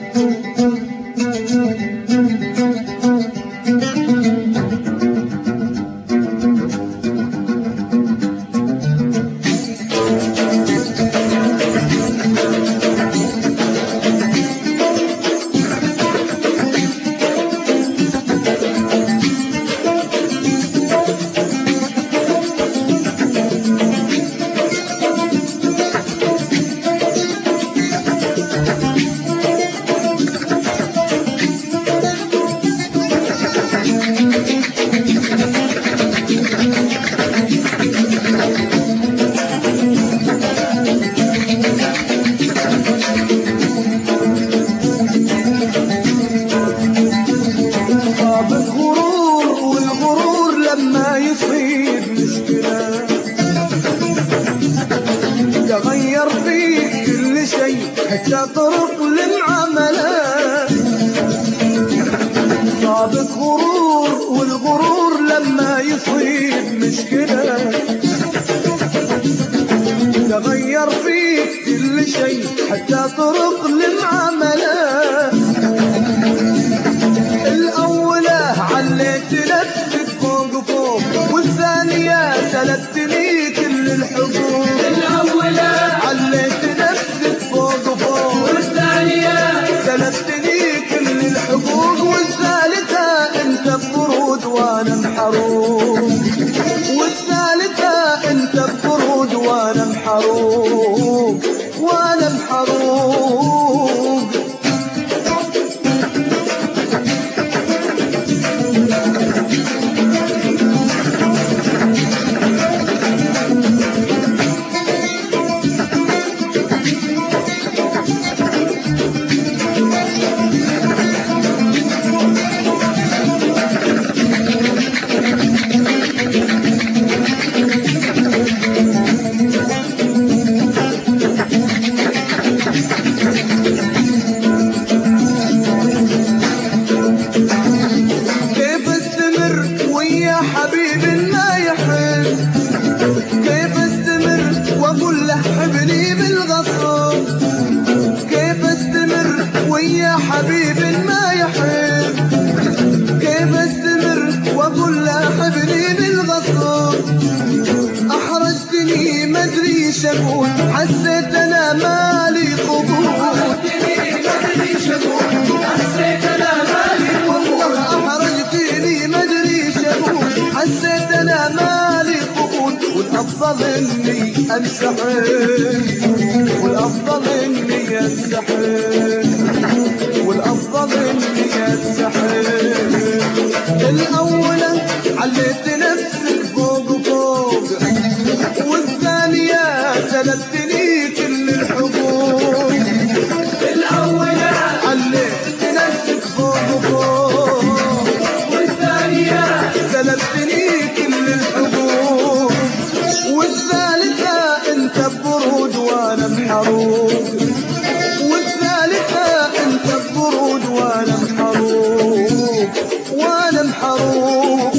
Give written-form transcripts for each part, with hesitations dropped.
تغير فيك كل شيء حتى طرق المعاملات. صابك غرور والغرور لما يصيب مشكلة تغير فيك كل شيء حتى طرق المعاملات. الأولى عليت نفسك فوق فوق والثانية سلبتني كل الحقوق. الأولى عليت نفسك فوق فوق والثانية سلبتني كل الحقوق. والثالثة انت بفرود وانا محروق. والثالثة انت بفرود وانا محروق وانا محروق. حبني بالغصب كيف استمر ويا حبيب ما يحب. كيف استمر واقول له حبني بالغصب. احرجتني ما ادري شقول حسيت انا مالي قبول. حسيت أنا مالي قبول. احرجتني ما ادري شقول حسيت انا مالي قبول. والافضل اني انسحب والافضل اني انسحب والافضل اني انسحب. الاولى عليت نفسك فوق فوق والثانية سلبتني كل الحقوق. الأولى عليت نفسك فوق فوق والثانية سلبتني كل الحقوق. والثالثة انت ببرود وانا محروق. والثالثة انت ببرود وانا محروق وانا محروق.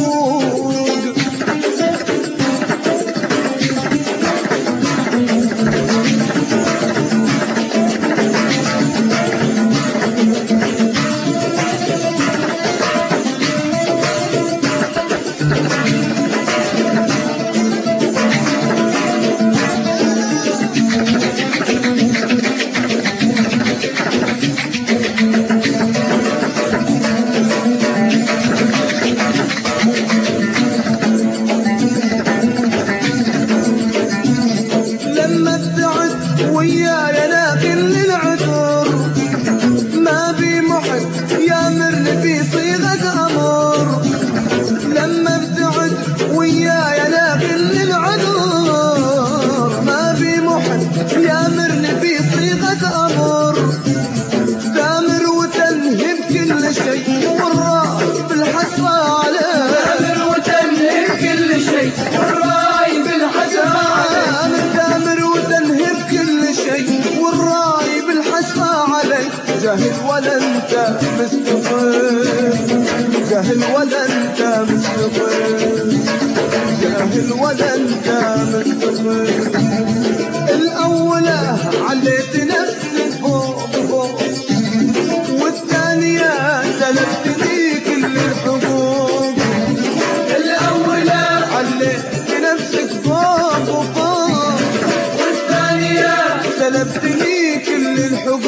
لما ابتعد وياي انا كل العذر ما بي محب يامرني في صيغة امر. لما ابتعد وياي انا كل العذر ما بي محب يامرني في صيغة امر. تامر وتنهب كل شيء والراي بالحسرة عليه. تامر وتنهب كل شيء والراي بالحسرة عليه. تامر وتنهب كل شيء والراي بالحسرة عليك. جاهل ولا انت مستقر جاهل ولا انت مستقر جاهل ولا انت مستقر. الاولى عليت نفسك فوق فوق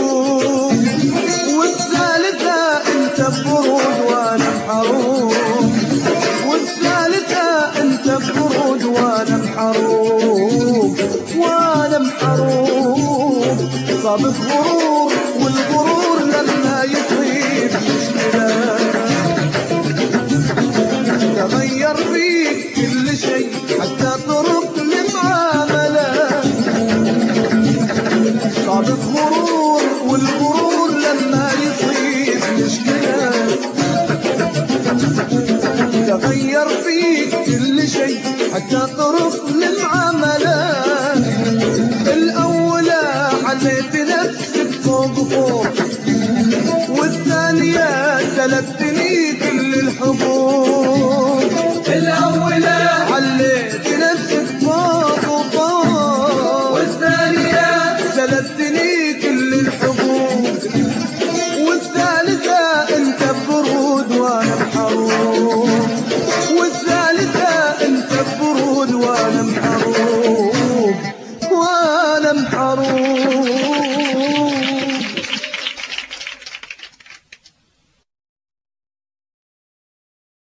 بهدوء، والثالثة انت ببرود وانا بحروب، والثالثة انت ببرود وانا بحروب، وانا بحروب. صابت غرور، والغرور لما يصيب مشكلة تغير فيك كل شيء حتى طرق المعاملة. صابت غرور، والغرور لما يصيب مشكلة تغير فيك كل شيء حتى طرق المعاملة. الأولى حليت نفسك فوق فوق، والثانية سلبتني كل الحقوق.